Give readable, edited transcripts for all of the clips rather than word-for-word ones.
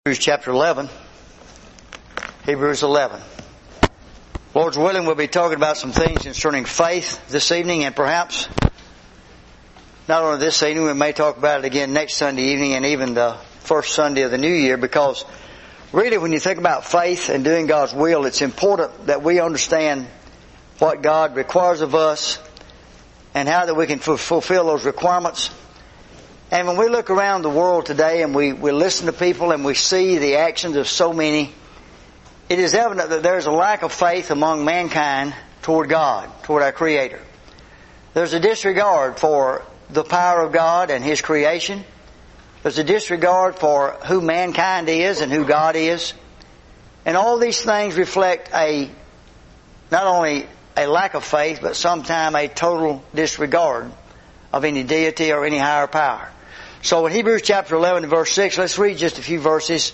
Hebrews chapter 11. Hebrews 11. Lord's willing, we'll be talking about some things concerning faith this evening, and perhaps not only this evening, we may talk about it again next Sunday evening and even the first Sunday of the new year, because really when you think about faith and doing God's will, it's important that we understand what God requires of us and how that we can fulfill those requirements. And when we look around the world today and we listen to people and we see the actions of so many, it is evident that there's a lack of faith among mankind toward God, toward our Creator. There's a disregard for the power of God and His creation. There's a disregard for who mankind is and who God is. And all these things reflect not only a lack of faith, but sometimes a total disregard of any deity or any higher power. So in Hebrews chapter 11 and verse 6, let's read just a few verses.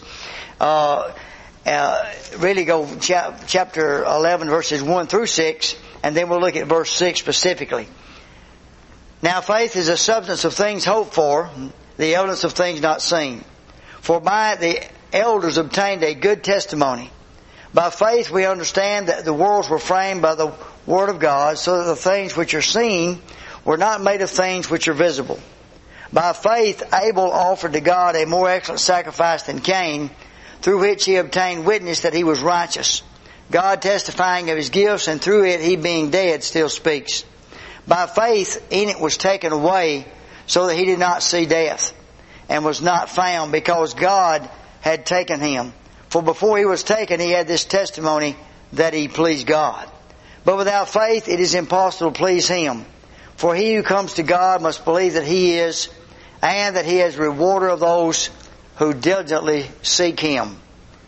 Really go chapter 11 verses 1 through 6, and then we'll look at verse 6 specifically. Now faith is the substance of things hoped for, the evidence of things not seen. For by it the elders obtained a good testimony. By faith we understand that the worlds were framed by the Word of God, so that the things which are seen were not made of things which are visible. By faith Abel offered to God a more excellent sacrifice than Cain, through which he obtained witness that he was righteous, God testifying of his gifts, and through it he being dead still speaks. By faith Enoch was taken away, so that he did not see death, and was not found, because God had taken him. For before he was taken he had this testimony, that he pleased God. But without faith it is impossible to please Him. For he who comes to God must believe that He is, and that He is a rewarder of those who diligently seek Him.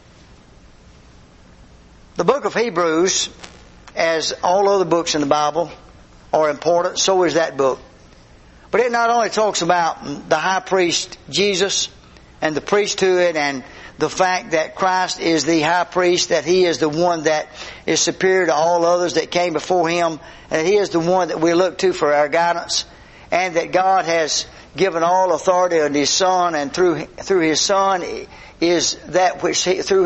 The book of Hebrews, as all other books in the Bible, are important. So is that book. But it not only talks about the high priest Jesus and the priesthood and the fact that Christ is the high priest, that He is the one that is superior to all others that came before Him, and He is the one that we look to for our guidance, and that God has given all authority unto His Son, and through His Son is that which through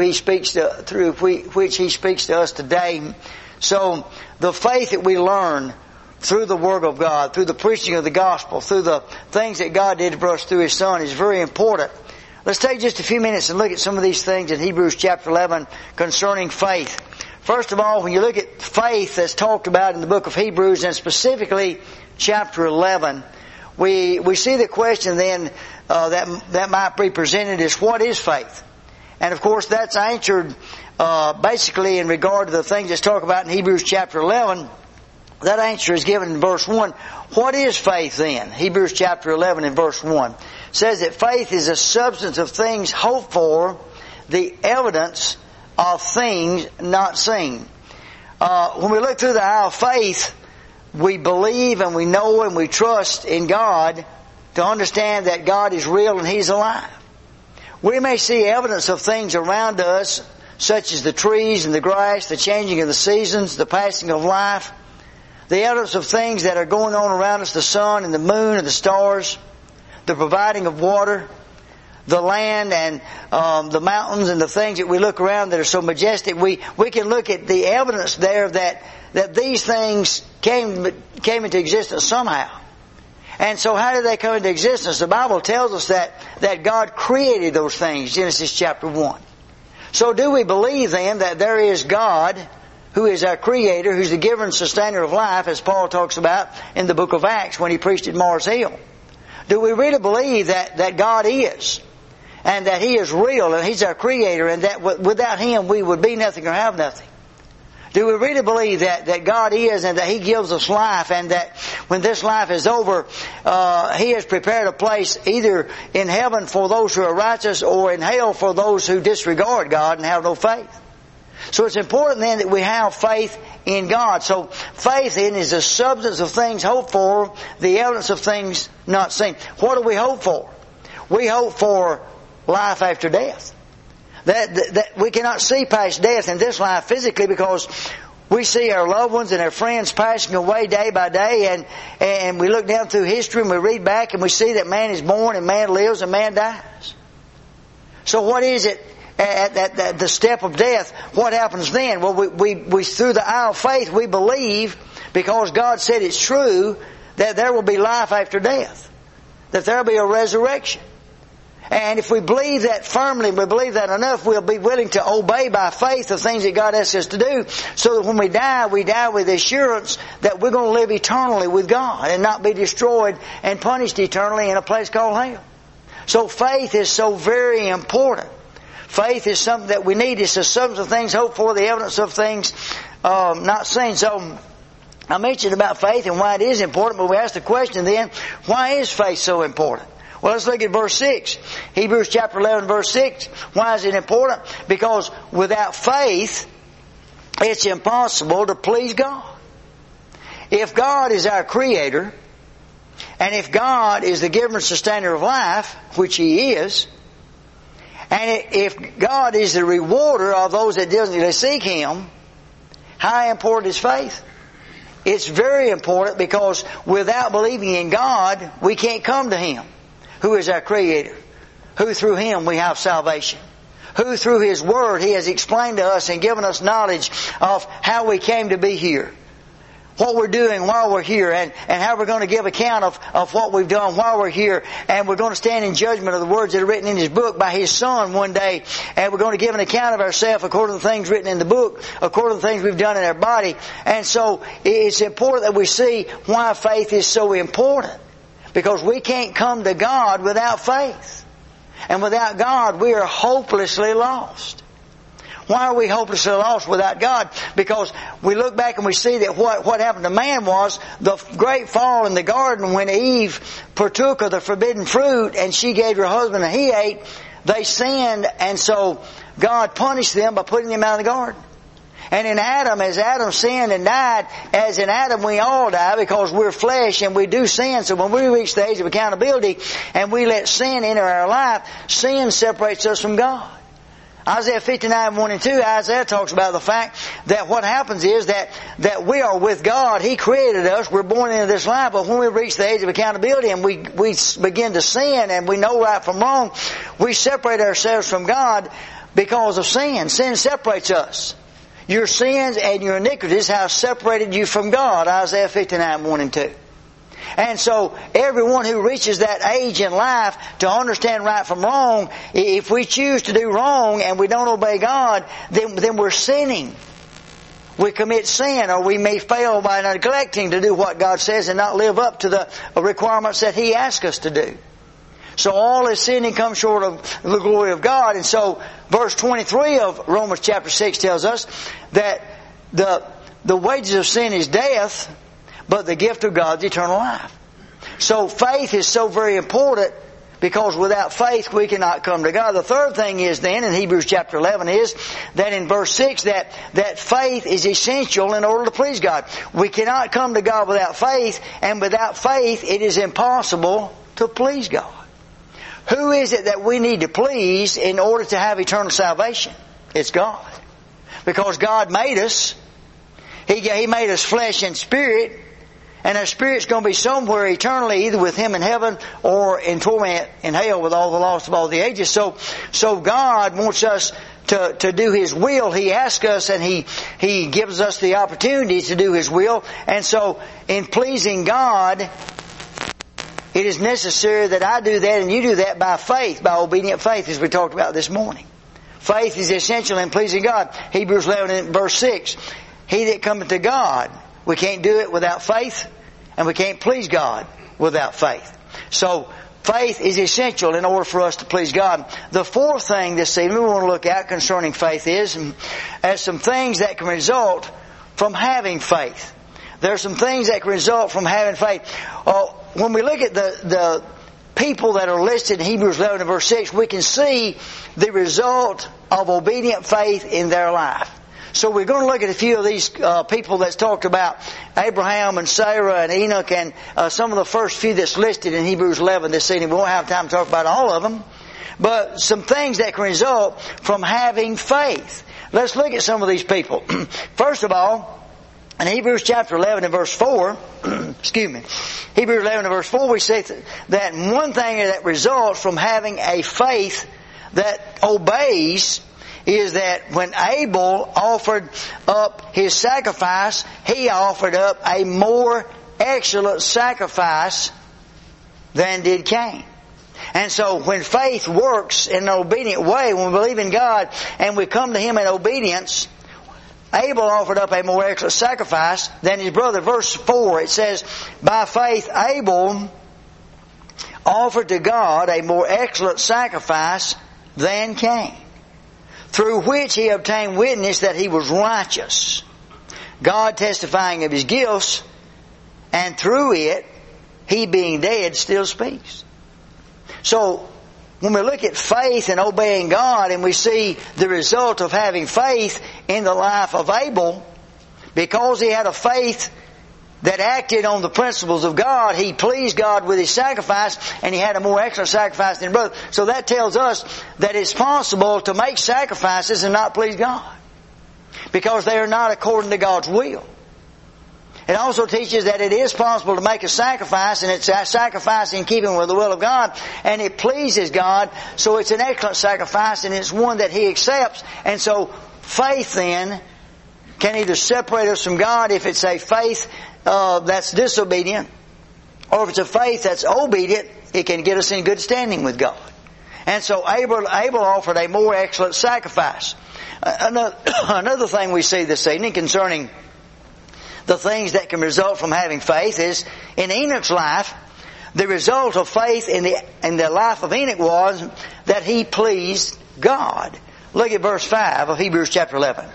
which He speaks to us today. So the faith that we learn through the Word of God, through the preaching of the gospel, through the things that God did for us through His Son is very important. Let's take just a few minutes and look at some of these things in Hebrews chapter 11 concerning faith. First of all, when you look at faith that's talked about in the book of Hebrews, and specifically chapter 11, we see the question then that might be presented is, what is faith? And of course that's answered basically in regard to the things that's talked about in Hebrews chapter 11. That answer is given in verse 1. What is faith then? Hebrews chapter 11 and verse 1 says that faith is a substance of things hoped for, the evidence of things not seen. When we look through the eye of faith, we believe and we know and we trust in God to understand that God is real and He's alive. We may see evidence of things around us, such as the trees and the grass, the changing of the seasons, the passing of life, the evidence of things that are going on around us, the sun and the moon and the stars, the providing of water, the land and the mountains and the things that we look around that are so majestic. We can look at the evidence there that these things came into existence somehow. And so how did they come into existence? The Bible tells us that God created those things, Genesis chapter 1. So do we believe then that there is God who is our Creator, who's the giver and sustainer of life, as Paul talks about in the book of Acts when he preached at Mars Hill? Do we really believe that God is, and that He is real, and He's our Creator, and that without Him we would be nothing or have nothing? Do we really believe that God is, and that He gives us life, and that when this life is over, He has prepared a place either in heaven for those who are righteous, or in hell for those who disregard God and have no faith? So it's important then that we have faith in God. So faith then is the substance of things hoped for, the evidence of things not seen. What do we hope for? We hope for life after death. That we cannot see past death in this life physically, because we see our loved ones and our friends passing away day by day, and we look down through history and we read back and we see that man is born and man lives and man dies. So what is it at the step of death? What happens then? Well, we through the eye of faith, we believe, because God said it's true, that there will be life after death. That there will be a resurrection. And if we believe that firmly, we believe that enough, we'll be willing to obey by faith the things that God asks us to do, so that when we die with the assurance that we're going to live eternally with God and not be destroyed and punished eternally in a place called hell. So faith is so very important. Faith is something that we need. It's the substance of things hoped for, the evidence of things not seen. So I mentioned about faith and why it is important, but we ask the question then, why is faith so important? Well, let's look at verse 6. Hebrews chapter 11, verse 6. Why is it important? Because without faith, it's impossible to please God. If God is our Creator, and if God is the giver and sustainer of life, which He is, and if God is the rewarder of those that diligently seek Him, how important is faith? It's very important, because without believing in God, we can't come to Him, who is our Creator, who through Him we have salvation, who through His Word He has explained to us and given us knowledge of how we came to be here, what we're doing while we're here, and how we're going to give account of what we've done while we're here, and we're going to stand in judgment of the words that are written in His book by His Son one day, and we're going to give an account of ourselves according to the things written in the book, according to the things we've done in our body. And so it's important that we see why faith is so important, because we can't come to God without faith. And without God, we are hopelessly lost. Why are we hopelessly lost without God? Because we look back and we see that what happened to man was the great fall in the garden when Eve partook of the forbidden fruit and she gave her husband and he ate. They sinned, and so God punished them by putting them out of the garden. And in Adam, as Adam sinned and died, as in Adam we all die because we're flesh and we do sin. So when we reach the age of accountability and we let sin enter our life, sin separates us from God. Isaiah 59, 1 and 2, Isaiah talks about the fact that what happens is that we are with God. He created us. We're born into this life. But when we reach the age of accountability and we begin to sin and we know right from wrong, we separate ourselves from God because of sin. Sin separates us. Your sins and your iniquities have separated you from God. Isaiah 59, 1 and 2. And so everyone who reaches that age in life to understand right from wrong, if we choose to do wrong and we don't obey God, then we're sinning. We commit sin, or we may fail by neglecting to do what God says and not live up to the requirements that He asks us to do. So all this sinning comes short of the glory of God. And so verse 23 of Romans chapter 6 tells us that the wages of sin is death, but the gift of God's eternal life. So faith is so very important, because without faith we cannot come to God. The third thing is then in Hebrews chapter 11 is that in verse 6 that faith is essential in order to please God. We cannot come to God without faith, and without faith it is impossible to please God. Who is it that we need to please in order to have eternal salvation? It's God. Because God made us. He made us flesh and spirit. And our spirit's going to be somewhere eternally, either with Him in heaven or in torment in hell with all the lost of all the ages. So God wants us to do His will. He asks us, and He gives us the opportunity to do His will. And so in pleasing God, it is necessary that I do that and you do that by faith, by obedient faith, as we talked about this morning. Faith is essential in pleasing God. Hebrews 11 verse 6. He that cometh to God, we can't do it without faith, and we can't please God without faith. So faith is essential in order for us to please God. The fourth thing this evening we want to look at concerning faith is as some things that can result from having faith. There are some things that can result from having faith. When we look at the people that are listed in Hebrews 11 and verse 6, we can see the result of obedient faith in their life. So we're going to look at a few of these people that's talked about, Abraham and Sarah and Enoch and some of the first few that's listed in Hebrews 11 this evening. We won't have time to talk about all of them, but some things that can result from having faith. Let's look at some of these people. First of all, in Hebrews chapter 11 and verse 4, Hebrews 11 and verse 4, we see that one thing that results from having a faith that obeys is that when Abel offered up his sacrifice, he offered up a more excellent sacrifice than did Cain. And so when faith works in an obedient way, when we believe in God and we come to Him in obedience, Abel offered up a more excellent sacrifice than his brother. Verse 4, it says, by faith Abel offered to God a more excellent sacrifice than Cain, through which he obtained witness that he was righteous, God testifying of his gifts, and through it, he being dead still speaks. So, when we look at faith and obeying God and we see the result of having faith in the life of Abel, because he had a faith that acted on the principles of God, he pleased God with his sacrifice, and he had a more excellent sacrifice than his brother. So that tells us that it's possible to make sacrifices and not please God, because they are not according to God's will. It also teaches that it is possible to make a sacrifice, and it's a sacrifice in keeping with the will of God, and it pleases God, so it's an excellent sacrifice, and it's one that He accepts. And so faith then can either separate us from God if it's a faith that's disobedient, or if it's a faith that's obedient, it can get us in good standing with God. And so Abel offered a more excellent sacrifice. Another thing we see this evening concerning the things that can result from having faith is, in Enoch's life, the result of faith in the life of Enoch was that he pleased God. Look at verse 5 of Hebrews chapter 11.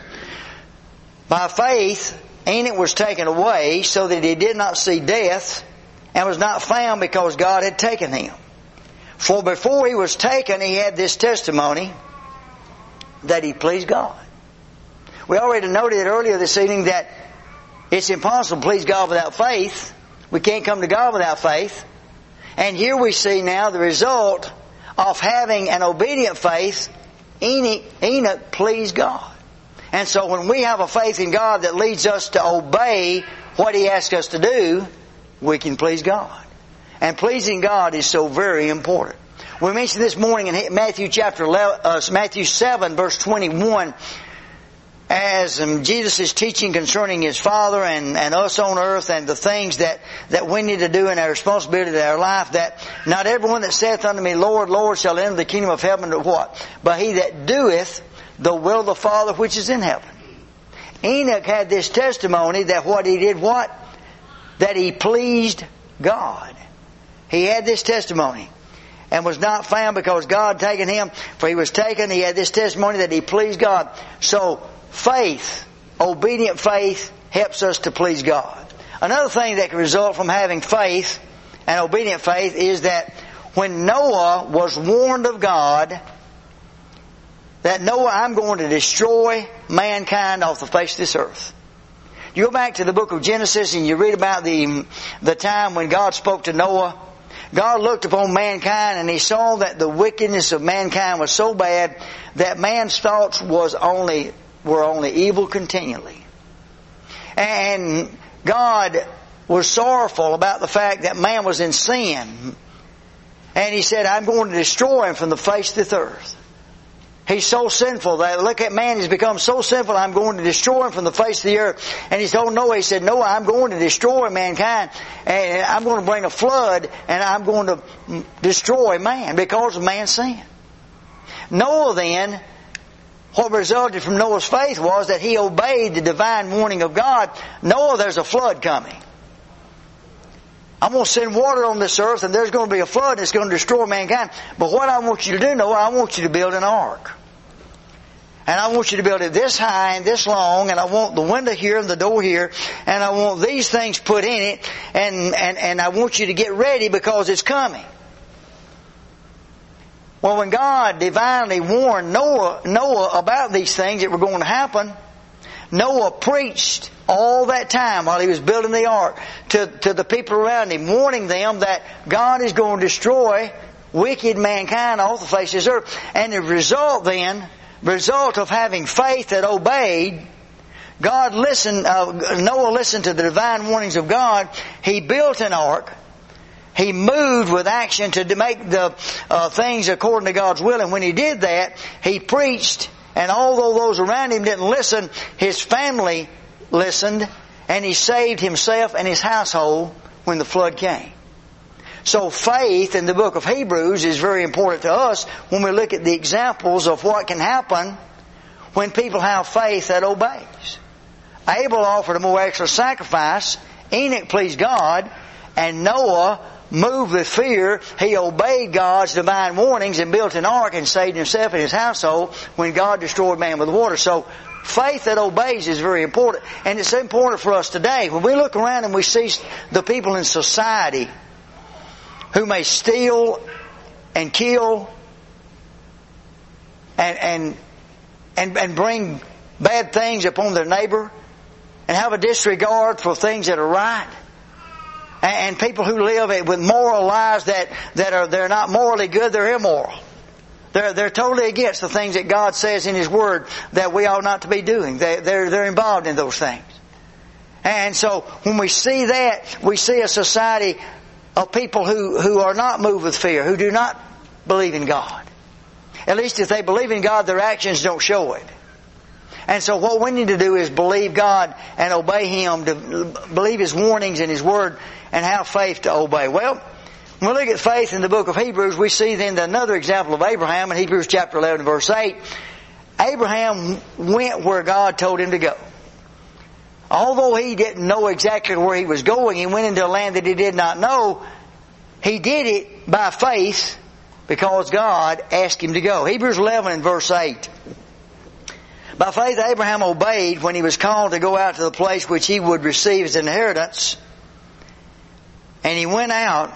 By faith, Enoch was taken away so that he did not see death, and was not found because God had taken him. For before he was taken, he had this testimony that he pleased God. We already noted earlier this evening that it's impossible to please God without faith. We can't come to God without faith. And here we see now the result of having an obedient faith. Enoch pleased God. And so when we have a faith in God that leads us to obey what He asks us to do, we can please God. And pleasing God is so very important. We mentioned this morning in Matthew 7 verse 21, as Jesus is teaching concerning His Father and us on earth and the things that we need to do in our responsibility to our life, that not everyone that saith unto me, Lord, Lord, shall enter the kingdom of heaven, to what? But he that doeth the will of the Father which is in heaven. Enoch had this testimony that what he did, what? That he pleased God. He had this testimony, and was not found because God had taken him. For he was taken, he had this testimony that he pleased God. So, faith, obedient faith, helps us to please God. Another thing that can result from having faith and obedient faith is that when Noah was warned of God that, Noah, I'm going to destroy mankind off the face of this earth. You go back to the book of Genesis and you read about the time when God spoke to Noah. God looked upon mankind and He saw that the wickedness of mankind was so bad that man's thoughts were only evil continually. And God was sorrowful about the fact that man was in sin. And He said, I'm going to destroy him from the face of this earth. He's so sinful that, look at man, he's become so sinful, I'm going to destroy him from the face of the earth. And He told Noah, He said, Noah, I'm going to destroy mankind, and I'm going to bring a flood, and I'm going to destroy man because of man's sin. Noah then, what resulted from Noah's faith was that he obeyed the divine warning of God. Noah, there's a flood coming. I'm going to send water on this earth, and there's going to be a flood, and it's going to destroy mankind. But what I want you to do, Noah, I want you to build an ark. And I want you to build it this high and this long, and I want the window here and the door here, and I want these things put in it, and I want you to get ready because it's coming. Well, when God divinely warned Noah about these things that were going to happen, Noah preached all that time while he was building the ark to the people around him, warning them that God is going to destroy wicked mankind off the face of this earth. And the result of having faith that obeyed, Noah listened to the divine warnings of God. He built an ark. He moved with action to make the things according to God's will. And when he did that, he preached. And although those around him didn't listen, his family listened. And he saved himself and his household when the flood came. So faith in the book of Hebrews is very important to us when we look at the examples of what can happen when people have faith that obeys. Abel offered a more excellent sacrifice. Enoch pleased God. And Noah moved with fear. He obeyed God's divine warnings and built an ark and saved himself and his household when God destroyed man with water. So faith that obeys is very important. And it's important for us today. When we look around and we see the people in society who may steal and kill and bring bad things upon their neighbor and have a disregard for things that are right, and people who live with moral lives they're not morally good, they're immoral. They're totally against the things that God says in His Word that we ought not to be doing. They're involved in those things. And so when we see that, we see a society of people who are not moved with fear, who do not believe in God. At least if they believe in God, their actions don't show it. And so what we need to do is believe God and obey Him, to believe His warnings and His Word, and have faith to obey. Well, when we look at faith in the book of Hebrews, we see then another example of Abraham in Hebrews chapter 11 verse 8. Abraham went where God told him to go. Although he didn't know exactly where he was going, he went into a land that he did not know. He did it by faith because God asked him to go. Hebrews 11 and verse 8. By faith Abraham obeyed when he was called to go out to the place which he would receive as an inheritance. And he went out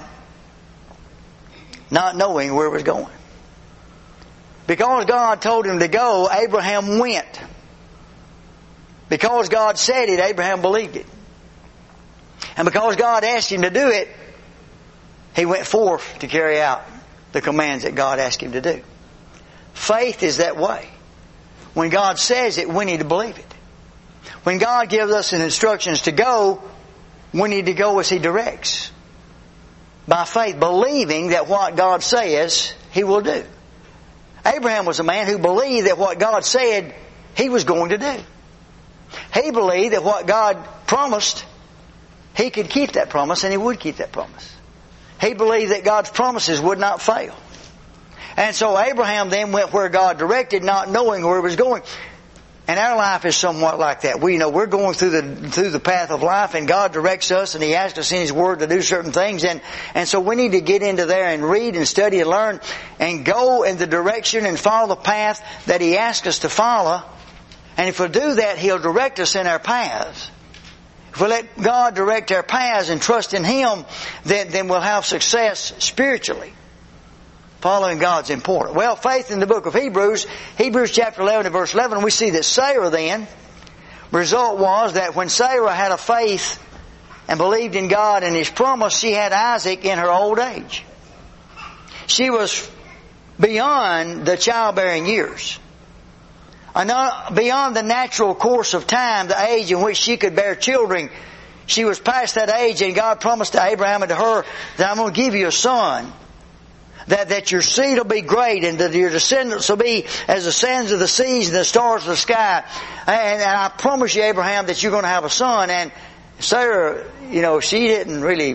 not knowing where he was going. Because God told him to go, Abraham went. Because God said it, Abraham believed it. And because God asked him to do it, he went forth to carry out the commands that God asked him to do. Faith is that way. When God says it, we need to believe it. When God gives us instructions to go, we need to go as He directs. By faith, believing that what God says, He will do. Abraham was a man who believed that what God said, he was going to do. He believed that what God promised, he could keep that promise, and he would keep that promise. He believed that God's promises would not fail. And so Abraham then went where God directed, not knowing where he was going. And our life is somewhat like that. We're going through the path of life, and God directs us, and He asks us in His Word to do certain things. And so we need to get into there and read and study and learn and go in the direction and follow the path that He asks us to follow. And if we do that, He'll direct us in our paths. If we let God direct our paths and trust in Him, then we'll have success spiritually. Following God's important. Well, faith in the book of Hebrews chapter 11 and verse 11, we see that Sarah then, result was that when Sarah had a faith and believed in God and His promise, she had Isaac in her old age. She was beyond the childbearing years. Beyond the natural course of time, the age in which she could bear children. She was past that age, and God promised to Abraham and to her that I'm going to give you a son. That your seed will be great, and that your descendants will be as the sands of the seas and the stars of the sky. And I promise you, Abraham, that you're going to have a son. And Sarah, she didn't really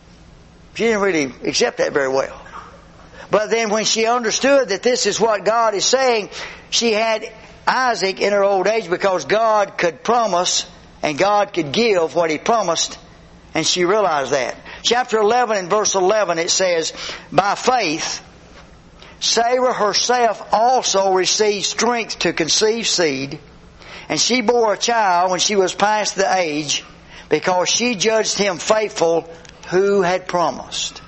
accept that very well. But then when she understood that this is what God is saying, she had Isaac in her old age because God could promise and God could give what He promised, and she realized that. Chapter 11 and verse 11 it says, by faith Sarah herself also received strength to conceive seed, and she bore a child when she was past the age, because she judged him faithful who had promised.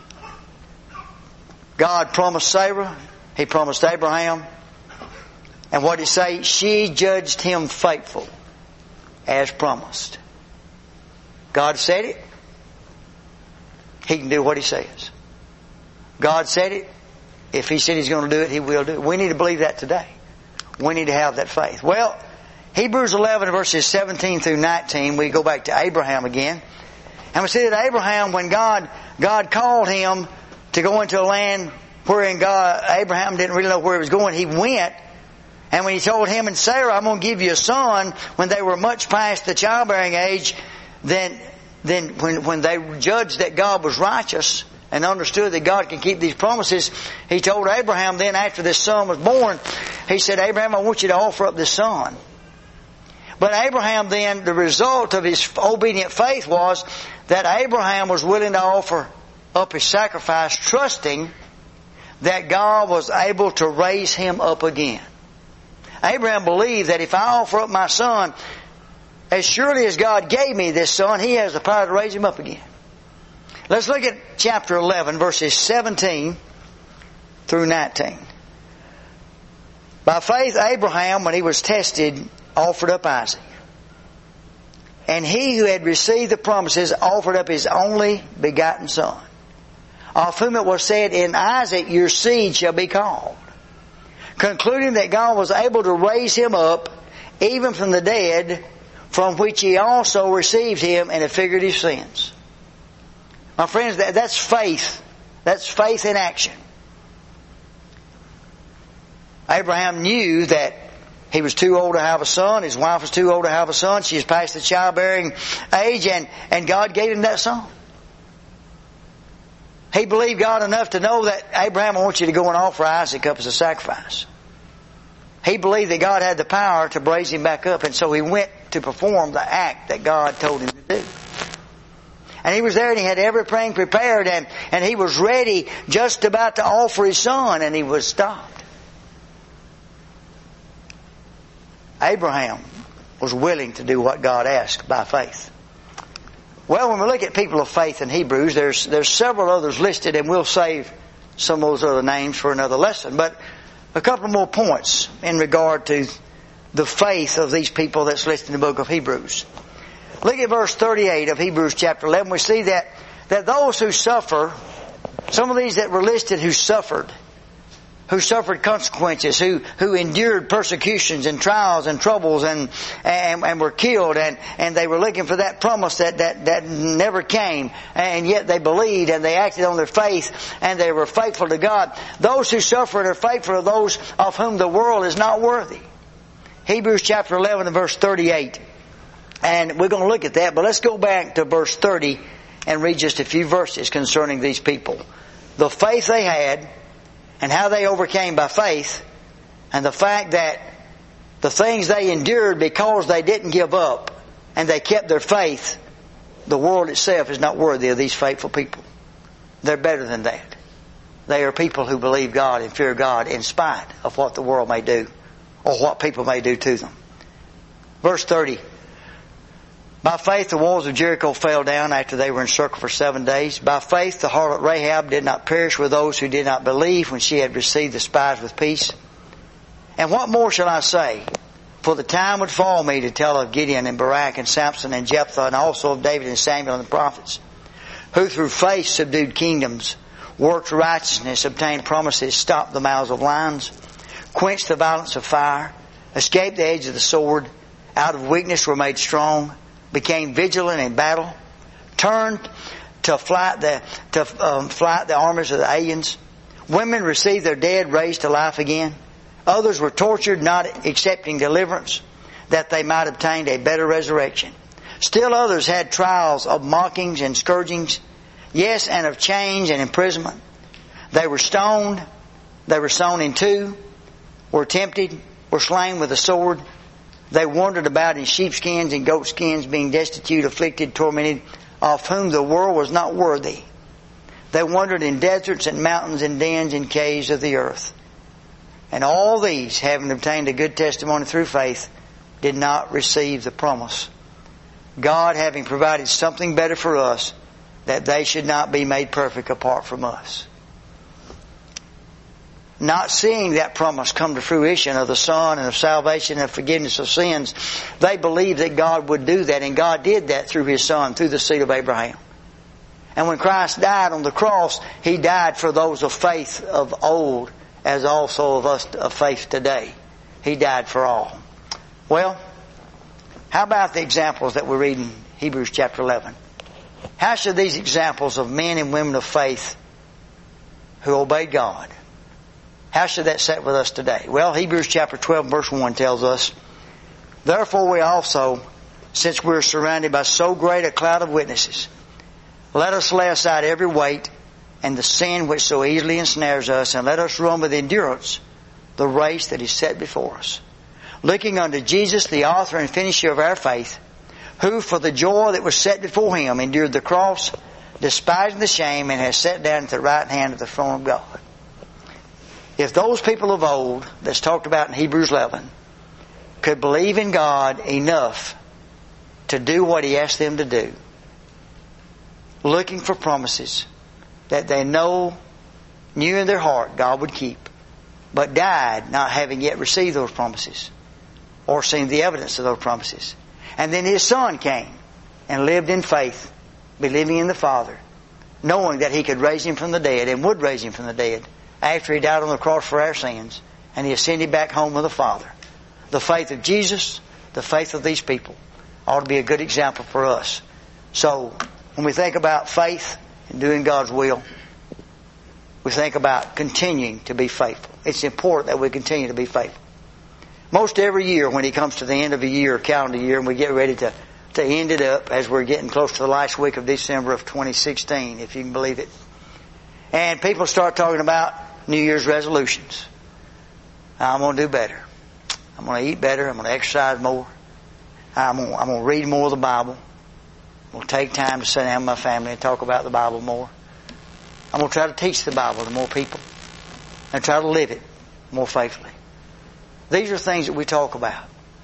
God promised Sarah, He promised Abraham, and what did He say? She judged him faithful as promised. God said it. He can do what He says. God said it. If He said He's going to do it, He will do it. We need to believe that today. We need to have that faith. Well, Hebrews 11 verses 17 through 19, we go back to Abraham again. And we see that Abraham, when God called him to go into a land wherein Abraham didn't really know where he was going, he went. And when he told him and Sarah, I'm going to give you a son, when they were much past the childbearing age, then when they judged that God was righteous and understood that God can keep these promises, he told Abraham then, after this son was born, he said, Abraham, I want you to offer up this son. But Abraham then, the result of his obedient faith was that Abraham was willing to offer up his sacrifice, trusting that God was able to raise him up again. Abraham believed that if I offer up my son, as surely as God gave me this son, He has the power to raise him up again. Let's look at chapter 11, verses 17 through 19. By faith, Abraham, when he was tested, offered up Isaac. And he who had received the promises offered up his only begotten son, of whom it was said, in Isaac your seed shall be called, concluding that God was able to raise him up even from the dead, from which he also received him in a figurative sense. My friends, that's faith. That's faith in action. Abraham knew that he was too old to have a son. His wife was too old to have a son. She was past the childbearing age, and God gave him that son. He believed God enough to know that, Abraham, I want you to go and offer Isaac up as a sacrifice. He believed that God had the power to raise him back up, and so he went to perform the act that God told him to do. And he was there, and he had everything prepared, and he was ready, just about to offer his son, and he was stopped. Abraham was willing to do what God asked by faith. Well, when we look at people of faith in Hebrews, there's several others listed, and we'll save some of those other names for another lesson. But a couple more points in regard to the faith of these people that's listed in the book of Hebrews. Look at verse 38 of Hebrews chapter 11. We see that those who suffer, some of these that were listed who suffered consequences, who endured persecutions and trials and troubles and were killed, and they were looking for that promise that never came, and yet they believed and they acted on their faith and they were faithful to God. Those who suffer and are faithful are those of whom the world is not worthy. Hebrews chapter 11 and verse 38. And we're going to look at that, but let's go back to verse 30 and read just a few verses concerning these people. The faith they had, and how they overcame by faith, and the fact that the things they endured because they didn't give up and they kept their faith, the world itself is not worthy of these faithful people. They're better than that. They are people who believe God and fear God in spite of what the world may do or what people may do to them. Verse 30. By faith the walls of Jericho fell down after they were encircled for 7 days. By faith the harlot Rahab did not perish with those who did not believe when she had received the spies with peace. And what more shall I say? For the time would fall me to tell of Gideon and Barak and Samson and Jephthah, and also of David and Samuel and the prophets, who through faith subdued kingdoms, worked righteousness, obtained promises, stopped the mouths of lions, quenched the violence of fire, escaped the edge of the sword, out of weakness were made strong, became vigilant in battle, turned to flight the armies of the aliens. Women received their dead raised to life again. Others were tortured, not accepting deliverance, that they might obtain a better resurrection. Still others had trials of mockings and scourgings, yes, and of chains and imprisonment. They were stoned, they were sawn in two, were tempted, were slain with a sword. They wandered about in sheepskins and goatskins, being destitute, afflicted, tormented, of whom the world was not worthy. They wandered in deserts and mountains and dens and caves of the earth. And all these, having obtained a good testimony through faith, did not receive the promise. God having provided something better for us, that they should not be made perfect apart from us. Not seeing that promise come to fruition of the Son and of salvation and forgiveness of sins, they believed that God would do that, and God did that through His Son, through the seed of Abraham. And when Christ died on the cross, He died for those of faith of old, as also of us of faith today. He died for all. Well, how about the examples that we read in Hebrews chapter 11? How should these examples of men and women of faith who obeyed God, how should that set with us today? Well, Hebrews chapter 12 verse 1 tells us, "Therefore we also, since we are surrounded by so great a cloud of witnesses, let us lay aside every weight and the sin which so easily ensnares us, and let us run with endurance the race that is set before us, looking unto Jesus, the author and finisher of our faith, who for the joy that was set before Him endured the cross, despising the shame, and has sat down at the right hand of the throne of God." If those people of old, that's talked about in Hebrews 11, could believe in God enough to do what He asked them to do, looking for promises that they knew in their heart God would keep, but died not having yet received those promises or seen the evidence of those promises. And then His Son came and lived in faith, believing in the Father, knowing that He could raise Him from the dead and would raise Him from the dead after He died on the cross for our sins, and He ascended back home with the Father. The faith of Jesus, the faith of these people, ought to be a good example for us. So, when we think about faith and doing God's will, we think about continuing to be faithful. It's important that we continue to be faithful. Most every year when it comes to the end of a year, calendar year, and we get ready to end it up as we're getting close to the last week of December of 2016, if you can believe it. And people start talking about New Year's resolutions. I'm going to do better. I'm going to eat better. I'm going to exercise more. I'm going to read more of the Bible. I'm going to take time to sit down with my family and talk about the Bible more. I'm going to try to teach the Bible to more people and try to live it more faithfully. These are things that we talk about.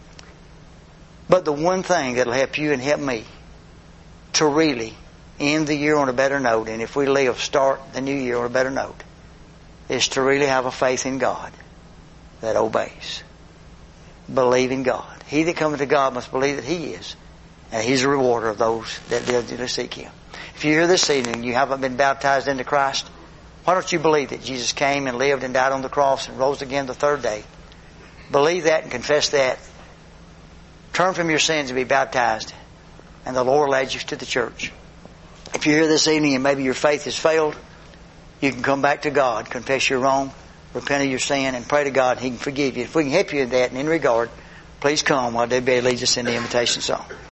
But the one thing that'll help you and help me to really end the year on a better note, and if we start the new year on a better note, is to really have a faith in God that obeys. Believe in God. He that cometh to God must believe that He is, and He's a rewarder of those that diligently seek Him. If you're here this evening and you haven't been baptized into Christ, why don't you believe that Jesus came and lived and died on the cross and rose again the third day? Believe that and confess that. Turn from your sins and be baptized, and the Lord leads you to the church. If you're here this evening and maybe your faith has failed, you can come back to God, confess your wrong, repent of your sin, and pray to God, and He can forgive you. If we can help you in that and in regard, please come while Debbie leads us in the invitation song.